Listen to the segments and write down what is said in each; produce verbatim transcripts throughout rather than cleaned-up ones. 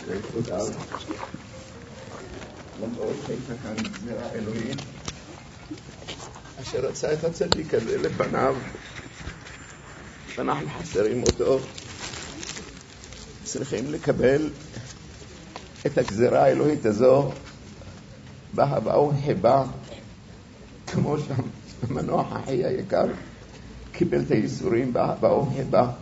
תודה למרות הייתה כאן גזירה אלוהית אשר רצה את הצדיק הזה לפניו ואנחנו חסרים אותו, צריכים לקבל את הגזירה האלוהית הזו באהבה וחיבה, כמו שהמנוח אחי היקר קיבל את הייסורים באהבה וחיבה.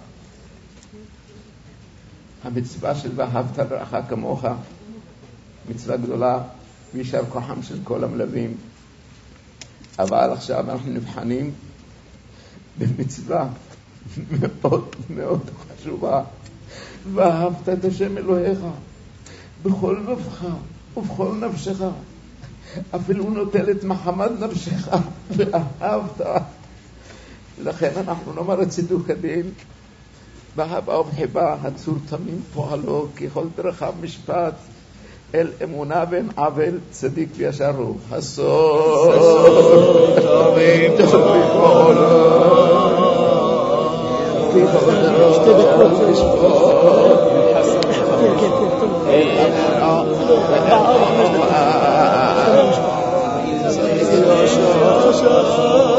המצווה של ואהבת לרעך כמוך מצווה גדולה וישר כוחם של כל המלווים, אבל עכשיו אנחנו נבחנים במצווה מאוד מאוד חשובה, ואהבת את השם אלוהיך בכל לבבך ובכל נפשך, אפילו נוטל את מחמת נפשך ואהבת. לכן אנחנו נאמר את צידוק הדין באהבה ובחיבה, הצור תמים פועלו ככל דרכיו משפט, אל אמונה ואין עוול, צדיק וישר הוא. הסוד תמים פועלו ככל דרכיו משפט, אל אמונה ואין עוול, צדיק וישר.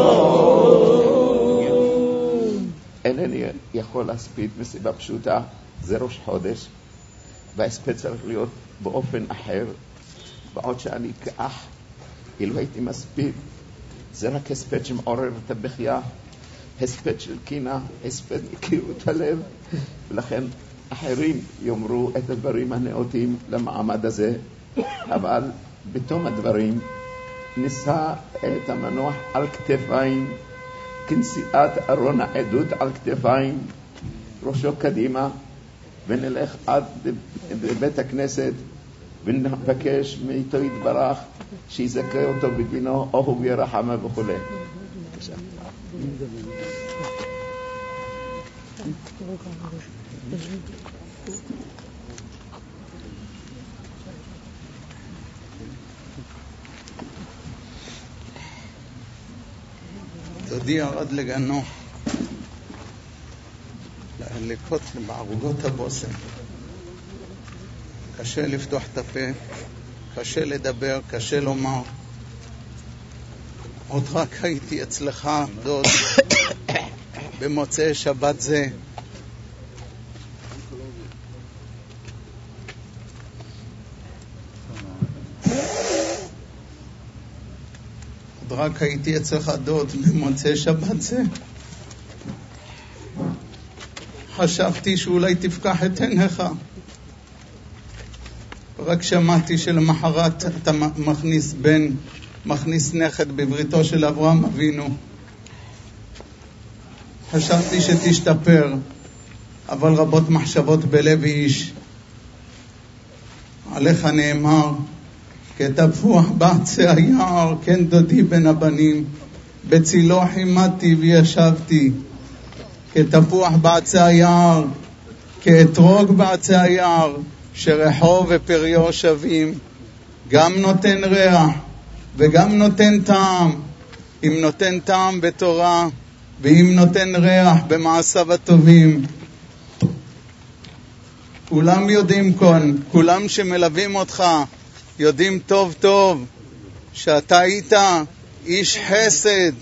אינני יכול להספיד מסיבה פשוטה, זה ראש חודש וההספד צריך להיות באופן אחר, בעוד שאני כאח אילו הייתי מספיד זה רק הספד שמעורר את הבכייה, הספד של קינה, הספד מקירות הלב, ולכן אחרים יאמרו את הדברים הנאותים למעמד הזה, אבל בתום הדברים נישא את המנוח על כתפיים כנשיאת ארון העדות על כתפיים, ראשו קדימה, ונלך עד לבית הכנסת ונבקש מאיתו יתברך שיזכה אותו בדינו אוהו וירחמה וכו'. תודיע עד לגנו לקפוץ בערוגות הבושם. קשה לפתוח את הפה, קשה לדבר, קשה לומר. עוד רק הייתי אצלך דוד במוצאי שבת זה, רק הייתי אצלך דוד במוצאי שבת זה, חשבתי שאולי תפקח את עיניך, רק שמעתי שלמחרת אתה מכניס בן, מכניס נכד בבריתו של אברהם אבינו. חשבתי שתשתפר, אבל רבות מחשבות בלב איש. עליך נאמר כתפוח בעצי היער, כן דודי בן הבנים, בצילו חימדתי וישבתי. כתפוח בעצי היער, כאתרוג בעצי היער, שרחו ופריו שווים, גם נותן ריח וגם נותן טעם, אם נותן טעם בתורה ואם נותן ריח במעשיו הטובים. כולם יודעים כאן, כולם שמלווים אותך יודעים טוב טוב שאתה היית איש חסד.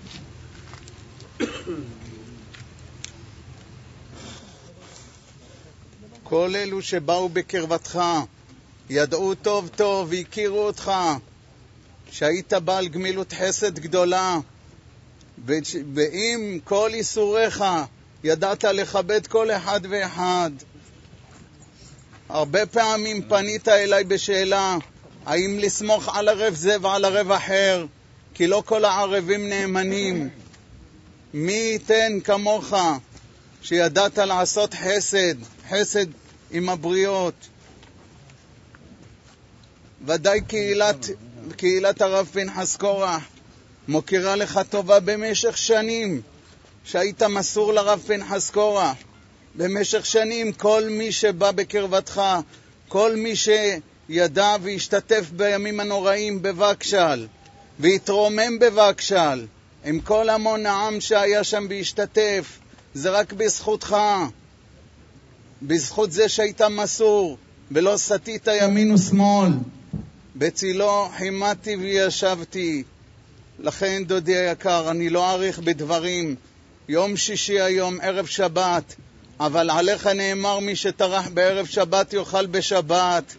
כל אלו שבאו בקרבתך ידעו טוב טוב והכירו אותך שהיית בעל גמילות חסד גדולה, ועם כל איסוריך ידעת לכבד כל אחד ואחד. הרבה פעמים פנית אליי בשאלה האם לסמוך על ערב זה ועל ערב אחר, כי לא כל הערבים נאמנים. מי ייתן כמוך שידעת לעשות חסד, חסד עם הבריות. ודאי קהילת, קהילת הרב פנחס קורח מוכירה לך טובה במשך שנים, שהיית מסור לרב פנחס קורח. במשך שנים כל מי שבא בקרבתך, כל מי שידע והשתתף בימים הנוראים בווקשל והתרומם בווקשל, עם כל המון העם שהיה שם והשתתף, זה רק בזכותך, בזכות זה שהיית מסור ולא סטית ימין ושמאל, בצילו חימדתי וישבתי. לכן דודי היקר, אני לא אאריך בדברים. יום שישי היום, ערב שבת, אבל עליך נאמר מי שטרח בערב שבת יאכל בשבת.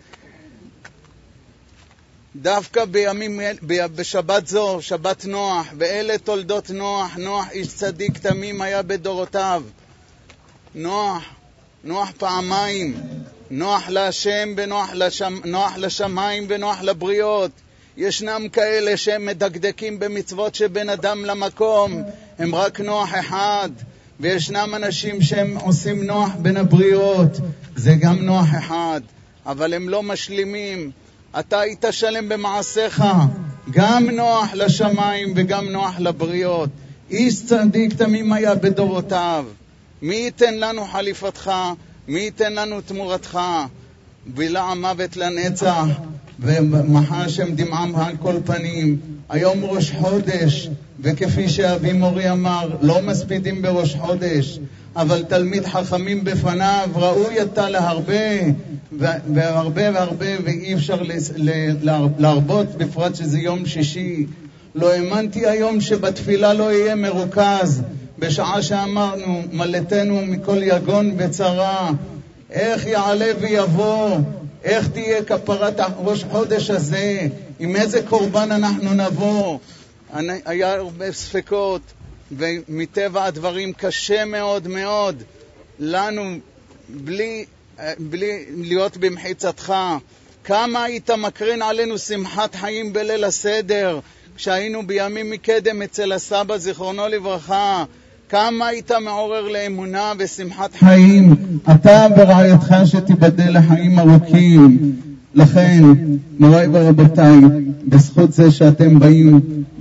דווקא בימים, בשבת זו, שבת נוח, ואלה תולדות נוח. נוח איש צדיק תמים היה בדורותיו. נוח, נוח פעמיים, נוח להשם ונוח לשם, נוח לשמיים ונוח לבריות. ישנם כאלה שהם מדקדקים במצוות שבין אדם למקום, הם רק נוח אחד, וישנם אנשים שהם עושים נוח בין הבריות, זה גם נוח אחד, אבל הם לא משלימים. אתה היית שלם במעשיך, גם נוח לשמיים וגם נוח לבריות. איש צדיק תמים היה בדורותיו. מי ייתן לנו חליפתך, מי ייתן לנו תמורתך, בלע מוות לנצח, ומחה השם דמעם על כל פנים. היום ראש חודש, וכפי שאבי מורי אמר, לא מספידים בראש חודש, אבל תלמיד חכמים בפניו, ראוי אתה להרבה, והרבה והרבה, ואי אפשר להרבות, בפרט שזה יום שישי. לא האמנתי היום שבתפילה לא יהיה מרוכז, בשעה שאמרנו, מלאתנו מכל יגון וצרה. איך יעלה ויבוא, איך תהיה כפרת ראש חודש הזה, עם איזה קורבן אנחנו נבוא. היה הרבה ספקות, ומטבע הדברים קשה מאוד מאוד לנו בלי, בלי להיות במחיצתך. כמה היית מקרין עלינו שמחת חיים בליל הסדר, כשהיינו בימים מקדם אצל הסבא זיכרונו לברכה. כמה היית מעורר לאמונה ושמחת חיים, אתה ורעייתך שתיבדל לחיים ארוכים. לכן, מוריי ורבותיי, בזכות זה שאתם באים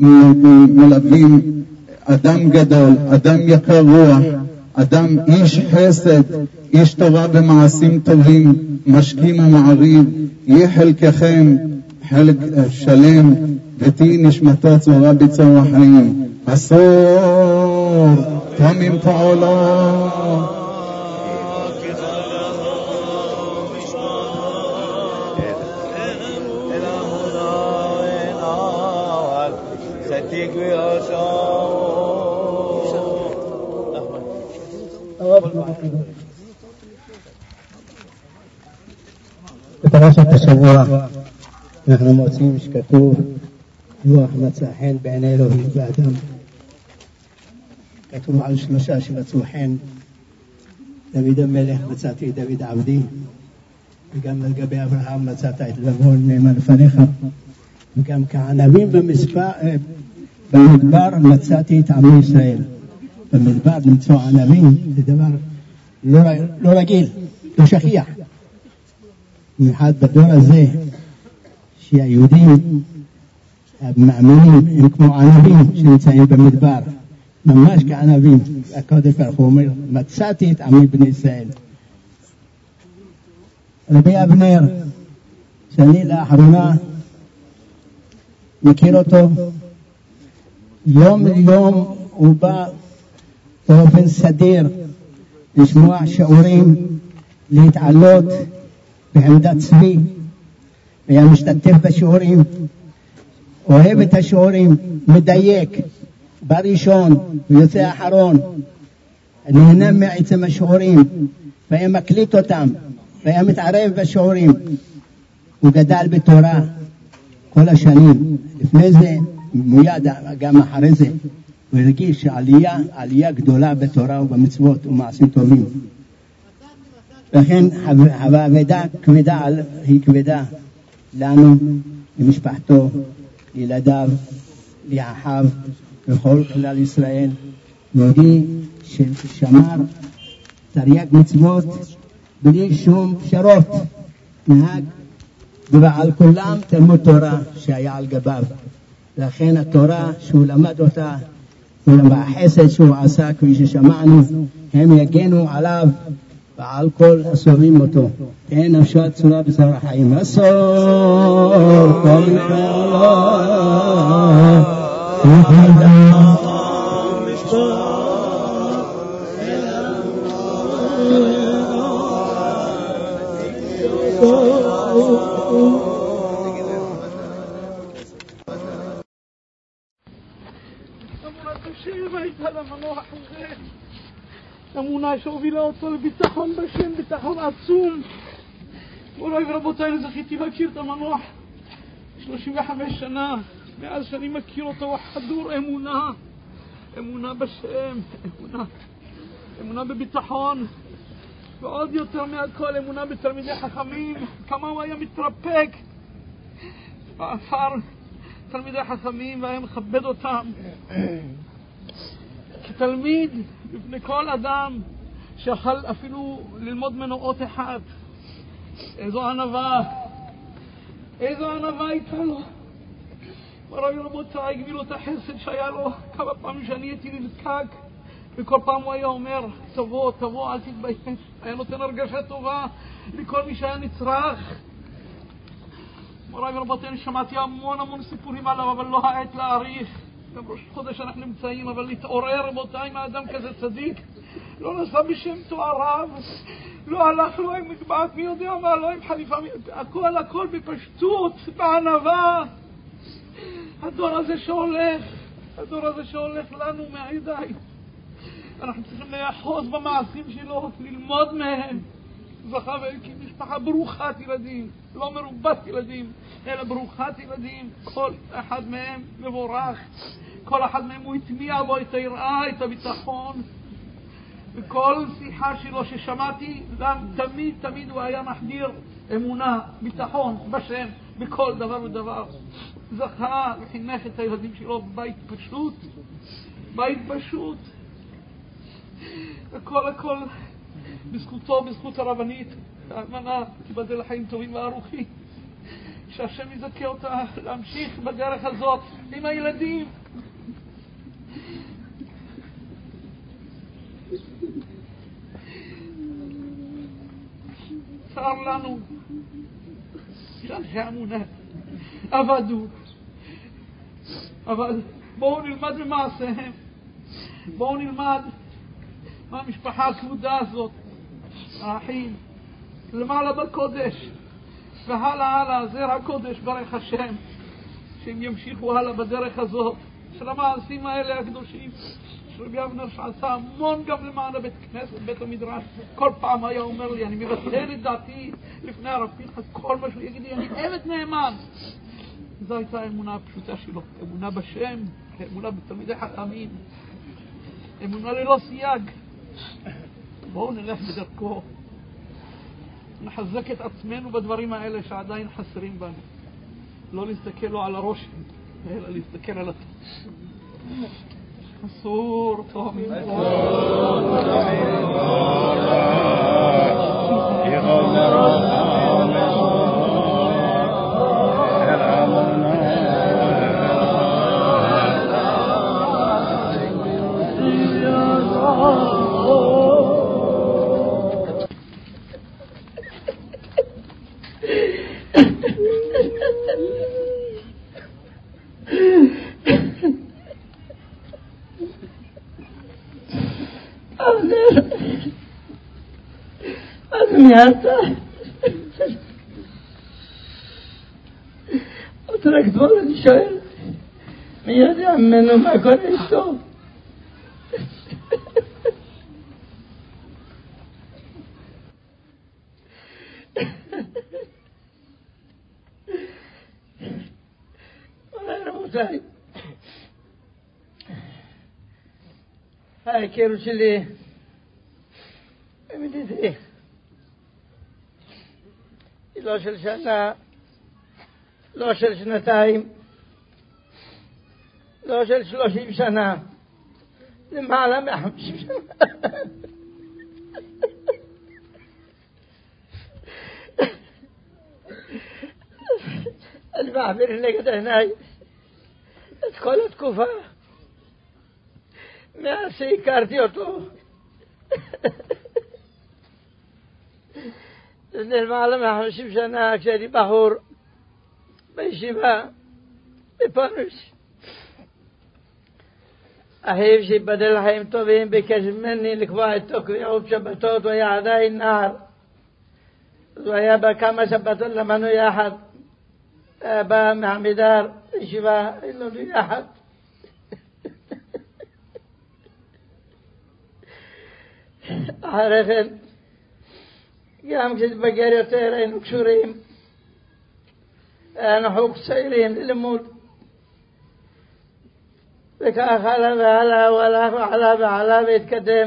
מלווים אדם גדול, אדם יקר רוח, אדם איש חסד, איש תורה במעשים טובים, משכים המעריב, יהיה חלקכם חלק שלם, ותהי נשמתו צורה בצור החיים. אסור תמים פעולה בפרשת השבוע אנחנו מוצאים שכתוב רוח מצא חן בעיני אלוהים ואדם. כתוב על שלושה שמצאו חן, דוד המלך מצאתי את דוד עבדי, וגם לגבי אברהם מצאת את לבון נאמן לפניך, וגם כענבים במספר, במדבר מצאתי את עמי ישראל. במדבר למצוא ענבים זה דבר לא, לא רגיל, לא שכיח. במיוחד בדור הזה שהיהודים המאמינים הם כמו ענבים שנמצאים במדבר, ממש כענבים. הקודש ברוך הוא אומר, מצאתי את עמי בני ישראל. רבי אבנר, שאני לאחרונה מכיר אותו, יום ליום הוא בא באופן סדיר לשמוע שיעורים, להתעלות בעמדת צבי, והיה משתתף בשיעורים, אוהב את השיעורים, מדייק בראשון ויוצא האחרון, נהנה מעצם השיעורים, והיה מקליט אותם, והיה מתערב בשיעורים. הוא גדל בתורה כל השנים, לפני זה מיד גם אחרי זה הוא הרגיש עלייה, עלייה גדולה בתורה ובמצוות ומעשים טובים. לכן העבודה כבדה היא כבדה לנו, למשפחתו, לילדיו, לאחיו, לכל כלל ישראל. יהודי ששמר תרי"ג מצוות בלי שום פשרות, נהג ועל כולם תלמוד תורה שהיה על גביו. לכן התורה שהוא למד אותה והחסד שהוא עשה, כפי ששמענו, הם יגנו עליו ועל כל הסובבים אותו. תהא נפשו צורה בצור החיים. אסור כל פעולה השם הייתה למנוח הזה, אמונה שהובילה אותו לביטחון בשם, ביטחון עצום. מוריי ורבותיי, אני זכיתי להכיר את המנוח שלושים וחמש שנה. מאז שאני מכיר אותו הוא חדור אמונה, אמונה בשם, אמונה, אמונה בביטחון, ועוד יותר מהכל אמונה בתלמידי חכמים. כמה הוא היה מתרפק באפר תלמידי חכמים והיה מכבד אותם כתלמיד לפני כל אדם שיכול אפילו ללמוד ממנו אות אחד. איזו ענווה, איזו ענווה הייתה לו. מוריי ורבותיי, גמילות החסד שהיה לו. כמה פעמים שאני הייתי נזקק וכל פעם הוא היה אומר תבוא, תבוא, אל תתבייש. היה נותן הרגשה טובה לכל מי שהיה נצרך. מוריי ורבותיי, אני שמעתי המון המון סיפורים עליו, אבל לא העת להאריך. גם ראש חודש אנחנו נמצאים, אבל להתעורר רבותיי, מה אדם כזה צדיק לא נסע בשם תואריו, לא הלך לו עם מגבעת מי יודע מה, לא עם חליפה, הכל הכל בפשטות, בענווה. הדור הזה שהולך, הדור הזה שהולך לנו מהידיים, אנחנו צריכים לאחוז במעשים שלו, ללמוד מהם. זכה והקים משפחה ברוכת ילדים, לא מרובת ילדים, אלא ברוכת ילדים. כל אחד מהם מבורך, כל אחד מהם הוא הטמיע בו את היראה, את הביטחון. וכל שיחה שלו ששמעתי, תמיד תמיד הוא היה מחדיר אמונה, ביטחון בשם, בכל דבר ודבר. זכה וחינך את הילדים שלו בבית פשוט, בית פשוט. הכל הכל בזכותו, בזכות הרבנית האלמנה, תיבדל לחיים טובים וארוכים, שהשם יזכה אותה להמשיך בדרך הזאת עם הילדים. צר לנו שאנשי אמונה עבדו, אבל בואו נלמד ממעשיהם, בואו נלמד מהמשפחה הכבודה הזאת, האחים למעלה בקודש והלאה הלאה, זרע הקודש ברך השם, שהם ימשיכו הלאה בדרך הזאת של המעשים האלה הקדושים. רבי אבנר שעשה המון גם למען הבית כנסת, בית המדרש, כל פעם היה אומר לי, אני מבטל את דעתי לפני הרב פנחס, כל מה שהוא יגיד לי, אני עבד נאמן. זו הייתה האמונה הפשוטה שלו, אמונה בשם, אמונה בתלמידי חכמים, אמונה ללא סייג. בואו נלך בדרכו, נחזק את עצמנו בדברים האלה שעדיין חסרים בנו, לא להסתכל לו על הראש, אלא להסתכל על הטוב. אסור תומי Hasta otra que todo el show me llama menos más con esto hola Ramosay ay quiero chile me dice לא של שנה, לא של שנתיים, לא של שלושים שנה, למעלה מחמישים שנה. אני מעביר נגד עיניי את כל התקופה מאז שהכרתי אותו. למעלה מחמישים שנה כשהייתי בחור בישיבה בפרוש. אחיו שיבדל לחיים טובים ביקש ממני לקבוע איתו קביעות שבתות, הוא היה עדיין נער. זה היה בכמה שבתות למדנו יחד, בא מעמידר, ישיבה, היינו יחד. אחרי כן, גם כשתבגר יותר היינו קשורים, אנחנו צעירים ללימוד. וכך הלאה והלאה, הוא הלך ועלה ועלה והתקדם.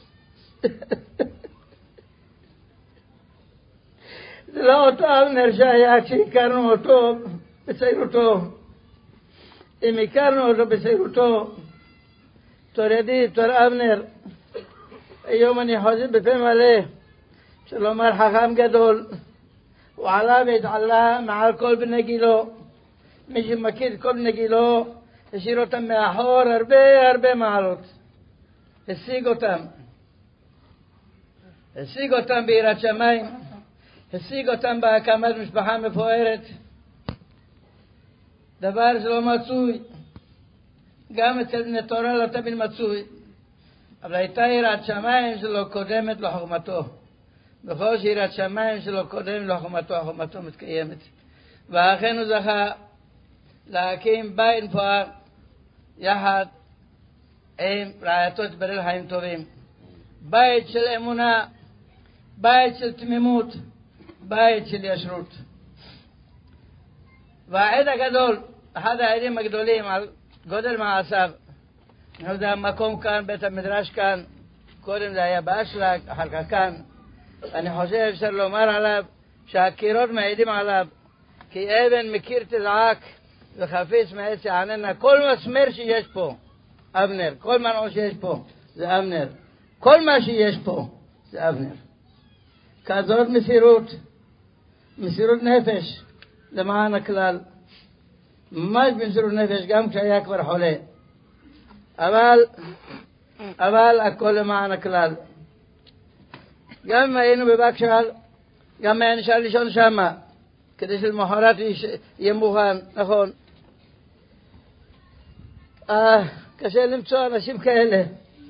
זה לא אותו אבנר שהיה כשהכרנו אותו בצעירותו. אם הכרנו אותו בצעירותו, תור ידי, תור אבנר, היום אני חוזר בפה מלא, שלומר חכם גדול, הוא עלה והתעלה מעל כל בני גילו. מי שמכיר כל בני גילו, השאיר אותם מאחור הרבה הרבה מעלות. השיג אותם. השיג אותם ביראת שמיים. השיג אותם בהקמת משפחה מפוארת. דבר שלא מצוי. גם אצל בני תורה לא תמיד מצוי. אבל הייתה יראת שמיים שלא קודמת לחוכמתו. בכל שיראת שמיים שלא קודמת לחוכמתו, החוכמתו מתקיימת. ואכן הוא זכה להקים בית מפואר יחד עם רעייתו תברל חיים טובים. בית של אמונה, בית של תמימות, בית של ישרות. והעד הגדול, אחד העדים הגדולים על גודל מעשיו, זה המקום כאן, בית המדרש כאן, קודם זה היה באשלג, אחר כך כאן. אני חושב אפשר לומר עליו שהקירות מעידים עליו, כי אבן מכיר תזעק וחפיץ מעץ יעננה. כל מסמר שיש פה, אבנר, כל מנעו שיש פה, זה אבנר. כל מה שיש פה, זה אבנר. כזאת מסירות, מסירות נפש למען הכלל. ממש במסירות נפש, גם כשהיה כבר חולה. אבל, אבל הכל למען הכלל. גם אם היינו בבקשל, גם היה נשאר לישון שמה, כדי שלמחרת יהיה מוכן, נכון. אה, קשה למצוא אנשים כאלה.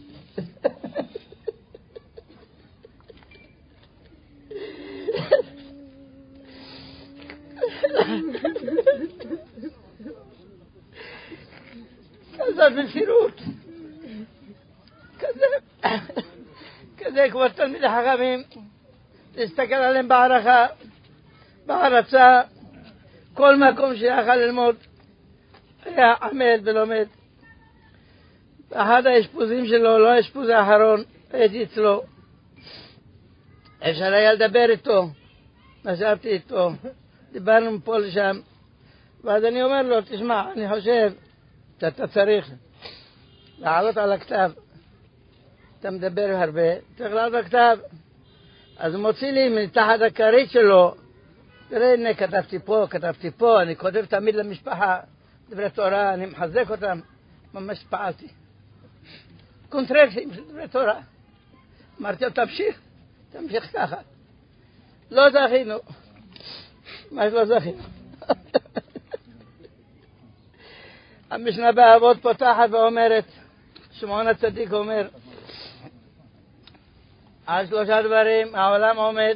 כזאת מסירות. כזה, כזה כמו תלמידי חכמים, להסתכל עליהם בהערכה, בהרצה, כל מקום שיכל ללמוד, היה עמל ולומד. אחד האשפוזים שלו, לא האשפוז האחרון, הייתי אצלו. אפשר היה לדבר איתו, נשבתי איתו, דיברנו מפה לשם, ואז אני אומר לו, תשמע, אני חושב שאתה צריך לעלות על הכתב. אתה מדבר הרבה, צריך לעלות על הכתב. אז הוא מוציא לי מתחת הכרית שלו, תראה, הנה, כתבתי פה, כתבתי פה, אני כותב תמיד למשפחה, דברי תורה, אני מחזק אותם, ממש פעלתי. קונטרקטים של דברי תורה. אמרתי לו, תמשיך, תמשיך ככה. לא זכינו. מה שלא זכינו? המשנה באבות פותחת ואומרת, שמעון הצדיק אומר, על שלושה דברים העולם עומד,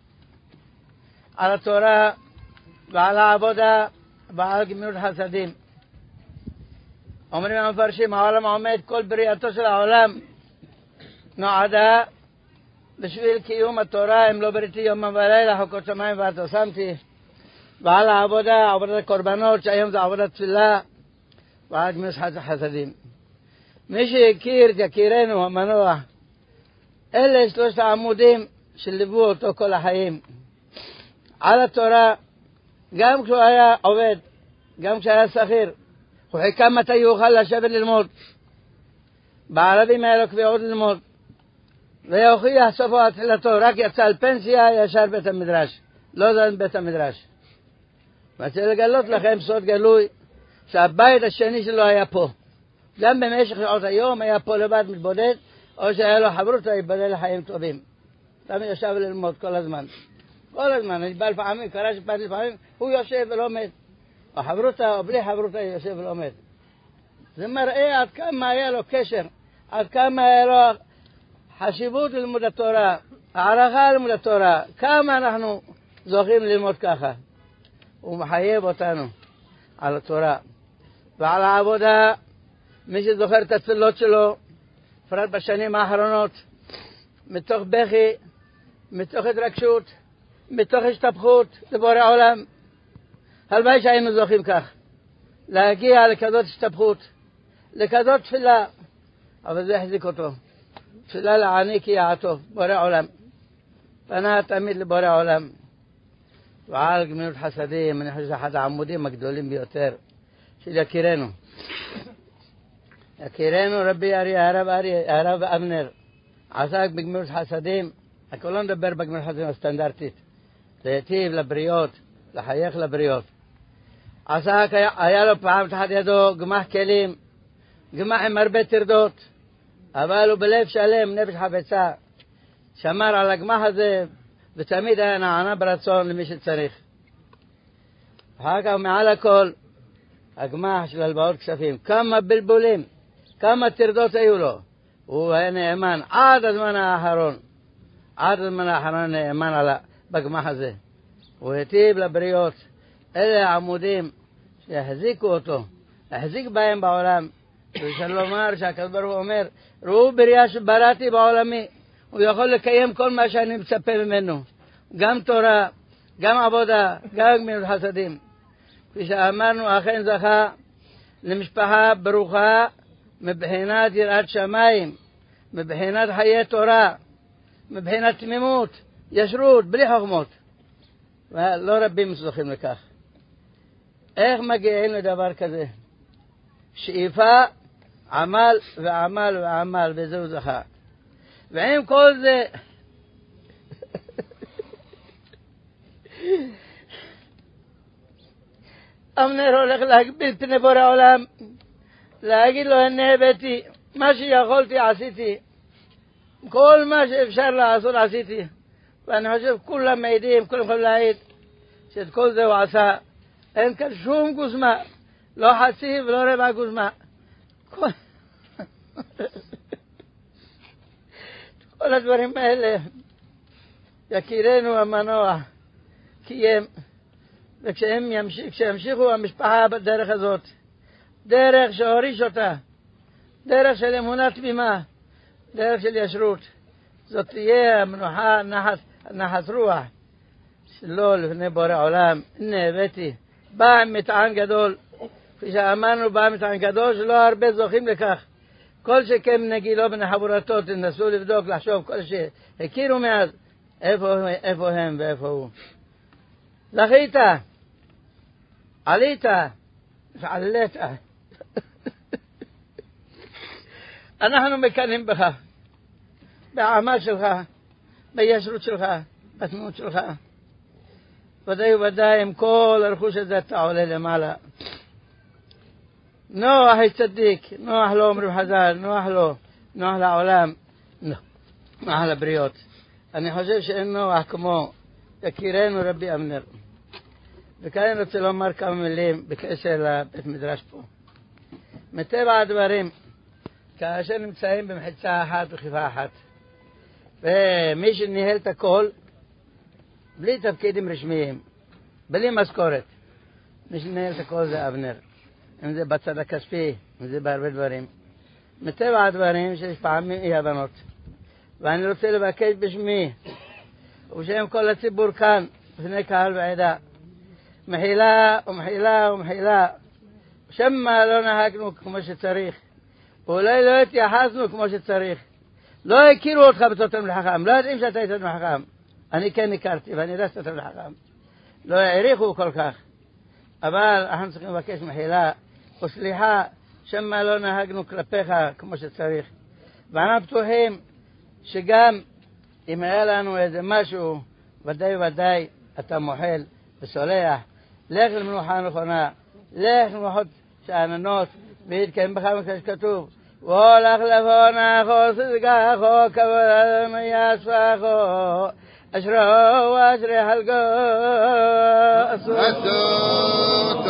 על התורה ועל העבודה ועל גמילות חסדים. אומרים המפרשים, העולם עומד, כל בריאתו של העולם נועדה בשביל קיום התורה, אם לא בריתי יום ולילה, חוקות שמיים וארץ שמתי. ועל העבודה, עבודת הקורבנות, שהיום זה עבודת תפילה, ועל גמילות חסדים. מי שהכיר, יכירנו המנוח, אלה שלושת העמודים שליוו אותו כל החיים. על התורה, גם כשהוא היה עובד, גם כשהיה שכיר, הוא חיכה מתי יוכל לשבת ללמוד. בערבים היה לו קביעות ללמוד. והוכיח סופו התחילתו, רק יצא על פנסיה, ישר בית המדרש. לא זן בית המדרש. ואני לגלות לכם סוד גלוי, שהבית השני שלו היה פה. גם במשך שעות היום היה פה לבד מתבודד, או שהיה לו חברות להיבדל לחיים טובים. תמיד ישב ללמוד כל הזמן. כל הזמן, אני בא לפעמים, קרא שפעם לפעמים, הוא יושב ולומד. או חברותה או בלי חברותה יושב ולומד. זה מראה עד כמה היה לו קשר, עד כמה היה לו חשיבות ללימוד התורה, הערכה לימוד התורה, כמה אנחנו זוכים ללמוד ככה. הוא מחייב אותנו על התורה ועל העבודה. מי שזוכר את התפילות שלו, בפרט בשנים האחרונות, מתוך בכי, מתוך התרגשות, מתוך השתפכות לבורא עולם. הלוואי שהיינו זוכים כך, להגיע לכזאת השתפכות, לכזאת תפילה, אבל זה החזיק אותו. תפילה לעני כי יעטוף, בורא עולם. פנה תמיד לבורא עולם. ועל גמילות חסדים, אני חושב שזה אחד העמודים הגדולים ביותר של יקירנו. יקירנו רבי אריה, הרב אריה, הרב אבנר, עסק בגמילות חסדים. הכל לא נדבר בגמילות חסדים הסטנדרטית. להיטיב לבריות, לחייך לבריות. עסק, היה, היה לו פעם תחת ידו גמח כלים, גמח עם הרבה טרדות, אבל הוא בלב שלם, נפש חפצה, שמר על הגמח הזה, ותמיד היה נענה ברצון למי שצריך. אחר כך מעל הכל, הגמח של הלוואות כספים, כמה בלבולים, כמה טרדות היו לו. הוא היה נאמן עד הזמן האחרון, עד הזמן האחרון נאמן על בגמח הזה. הוא היטיב לבריות. אלה העמודים שהחזיקו אותו, החזיק בהם בעולם. ואפשר לומר שהקדוש ברוך הוא אומר, ראו בריאה שבראתי בעולמי, הוא יכול לקיים כל מה שאני מצפה ממנו, גם תורה, גם עבודה, גם גמילות חסדים. כפי שאמרנו, אכן זכה למשפחה ברוכה מבחינת יראת שמיים, מבחינת חיי תורה, מבחינת תמימות, ישרות, בלי חוכמות. ולא רבים זוכים לכך. איך מגיעים לדבר כזה? שאיפה, עמל ועמל ועמל, וזהו זכה. ועם כל זה, אבנר הולך להגביל פני בורא עולם, להגיד לו, הנה הבאתי, מה שיכולתי עשיתי, כל מה שאפשר לעשות עשיתי. ואני חושב כולם מעידים, כולם יכולים להעיד שאת כל זה הוא עשה. אין כאן שום גוזמה, לא חצי ולא רבע גוזמה. כל... כל הדברים האלה יקירנו המנוח קיים, וכשהם ימשיך, כשימשיכו המשפחה בדרך הזאת, דרך שהוריש אותה, דרך של אמונה תמימה, דרך של ישרות, זאת תהיה המנוחה, נחת, נחת רוח שלו לפני בורא עולם. הנה הבאתי, בא עם מטען גדול, כפי שאמרנו, בא עם מטען גדול שלא הרבה זוכים לכך. כל שכם נגילו בני חבורתו, תנסו לבדוק, לחשוב, כל שהכירו מאז, איפה, איפה הם ואיפה הוא. זכית, עלית, ועלית. אנחנו מקנים בך, בעמל שלך, בישרות שלך, בתמימות שלך. ודאי וודאי עם כל הרכוש הזה אתה עולה למעלה. נוח הצדיק, נוח לו אומרים חז"ל, נוח לו, נוח לעולם, נוח לבריות. אני חושב שאין נוח כמו יקירנו רבי אבנר. וכאן אני רוצה לומר כמה מילים בקשר לבית מדרש פה. מטבע הדברים, כאשר נמצאים במחיצה אחת וכיפה אחת, ומי שניהל את הכל, בלי תפקידים רשמיים, בלי משכורת, מי שניהל את הכל זה אבנר. אם זה בצד הכספי, אם זה בהרבה דברים. מטבע הדברים שיש פעמים אי הבנות. ואני רוצה לבקש בשמי, ובשם כל הציבור כאן, בפני קהל ועדה, מחילה ומחילה ומחילה, שמא לא נהגנו כמו שצריך, ואולי לא התייחסנו כמו שצריך. לא הכירו אותך בתור תלמיד חכם, לא יודעים שאתה תלמיד חכם. אני כן הכרתי ואני יודע שאתה תלמיד חכם. לא העריכו כל כך. אבל אנחנו צריכים לבקש מחילה וסליחה, שמא לא נהגנו כלפיך כמו שצריך. ואנחנו בטוחים שגם אם היה לנו איזה משהו, ודאי ודאי אתה מוחל וסולח. לך למנוחה נכונה, לך למנוחות שאננות, והתקיים בך מה שכתוב. והולך לפונך וסגחו כבוד יספחו אשרו ואשרי חלקו אסור